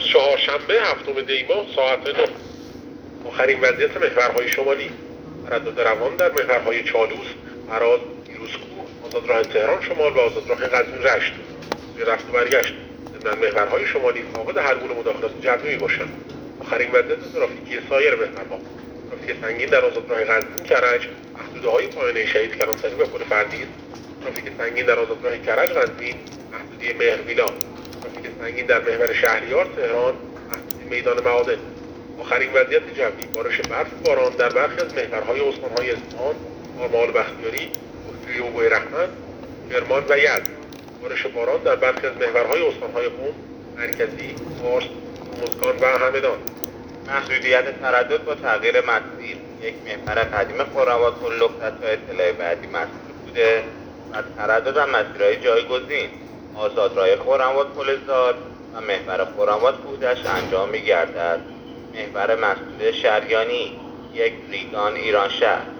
چهارشنبه هفتم دی ماه ساعت 9 آخرین وضعیت محورهای شمالی: تردد روان در محورهای چالوس، هرات، پیروزکوه، آزادراه تهران شمال و آزادراه قزوین رشت. روی رفت و برگشت ضمن محورهای شمالی فاقد هر گونه مداخلات جوی میباشند. آخرین وضعیت ترافیکی سایر محورها: ترافیک سنگین در آزادراه قزوین کرج، محدوده‌های پایانه شهید کلانتری و پل فردیس، ترافیک سنگین در آزادراه کرج قزوین، محدودیه مهرویلا، ترافیک سنگین در محور شهریار تهران، محدودیه میدان معادن. آخرین وضعیت جوی: بارش برف و باران در برخی از محورهای استان‌های اصفهان، آرمال بختیاری، بخاری و بویرحمن، کرمان و یزد. بارش باران در برخی از محورهای استان‌های قم، مرکزی، فارس، هرمزگان و همدان. محدودیت تردد با تغییر مسیر: یک محور قدیم خرم‌آباد پل لخت تا اطلاع بعدی مسدود بوده و تردد و مسیرهای جایگزین: آزادراه خرم‌آباد پل زاد و محور خرم‌آباد بودش انجام می‌گردد. محور مسدود شریانی: یک ریگان ایرانشهر.